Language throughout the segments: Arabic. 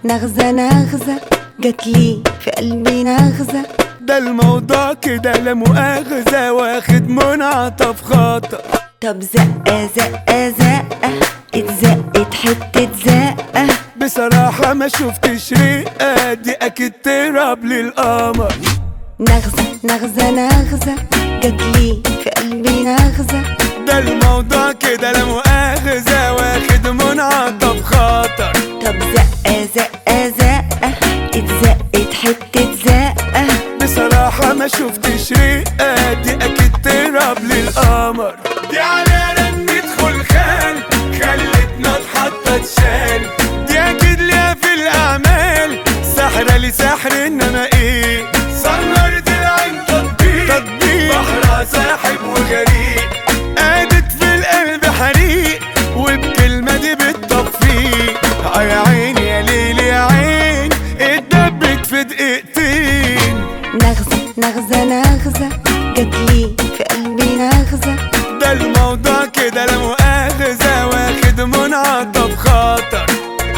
نغزة نغزة جاتلي في قلبي نغزة. ده الموضوع كده لا مؤاخذة واخد منعطف خاطر. طب زقة زقة زقة اتزقت حتة زقة. بصراحة ما شفتش رقة دي اكيد تراب للقمر. نغزة نغزة نغزة جاتلي في قلبي نغزة. ده الموضوع كده لا مؤاخذة واخد منعطف خاطر. طب زقة زقة زقة اتزقت حتة زقة. بصراحة ما شفتش رقة دي اكيد تراب للقمر. دي علينا ندخل خال خلتنا اتحطت شال. دي اكيد ليها في الاعمال سحرة لسحر انما ايه. صنرت العين تطبيق بحرها ساحب وغريق. قادت في القلب حريق وبكلمة دي بتطفيه. يا عين يا ليل يا عين اتدبت في دقيقتين. نغزة نغزة نغزة جاتلي في قلبي نغزة. ده الموضوع كده لا مؤاخذة واخد منعطف خاطر.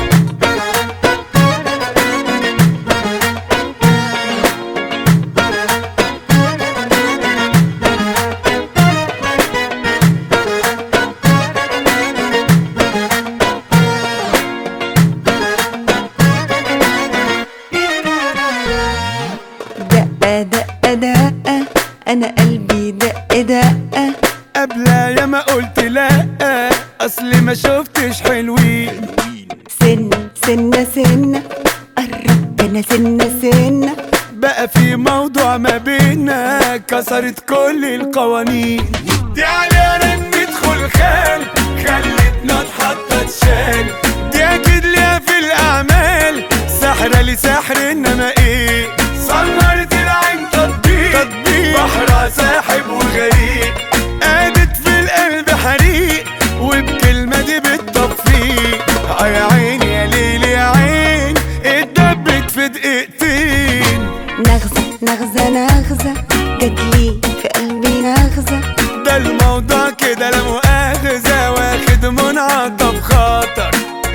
دقة دقة دقة أنا قلبي دق دقة. قبلها يا ما قلت لأ أصلي ما شفتش حلوين. سنة سنة قربت أنا سنة. بقى في موضوع ما بينا كسرت كل القوانين. دي علينا ندخل خال خلتنا اتحطت شال. دي أكيد ليها في الأعمال سحرة لسحر إنما إيه. صنرت العين تطبيق بحرها ساحب وغريق. قادت في القلب حريق وبكلمة دي بتطفيه. يا عين يا ليل يا عين اتدبت في دقيقتين. نغزة نغزة نغزة جاتلي في قلبي نغزة. ده الموضوع كده لا مؤاخذة واخد منعطف خاطر.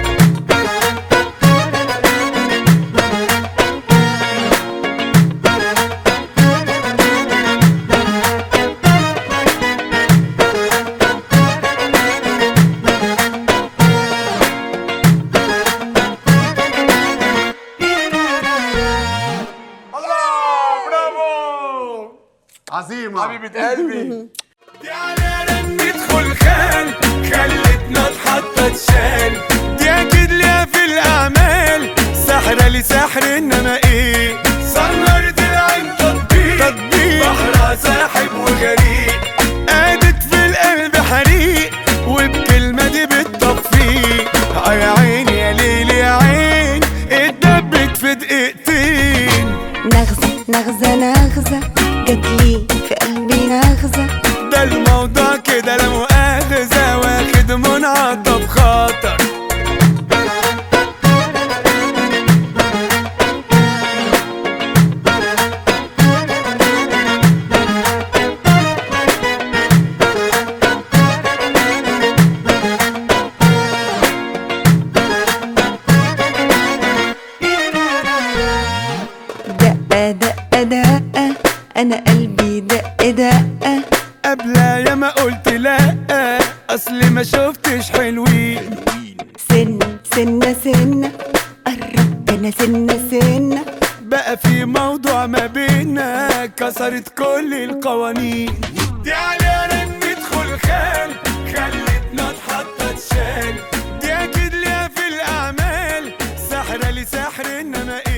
عظيمة حبيبة قلبي. دي علينا ندخل خال خلتنا اتحطت شال. دي اكيد ليها في الاعمال سحرة لسحر انما ايه. صنرت العين تطبيق بحرها ساحب وغريق. قادت في القلب حريق وبكلمة دي بتطفيه. يا عين يا ليل يا عين اتدبت في دقيقتين. نغزة نغزة نغزة جاتلي في قلبي نغزة. ده الموضوع كده لا مؤاخذة واخد منعطف خاطر. دقة دقة دقة أنا قلبي دق دقة. قبلها يا ما قلت لأ أصلي ما شفتش حلوين. سنة قربت أنا سنة. بقى في موضوع ما بينا كسرت كل القوانين. دي علينا ندخل خال خلتنا اتحطت شال. دي أكيد ليها في الأعمال سحرة لسحر إنما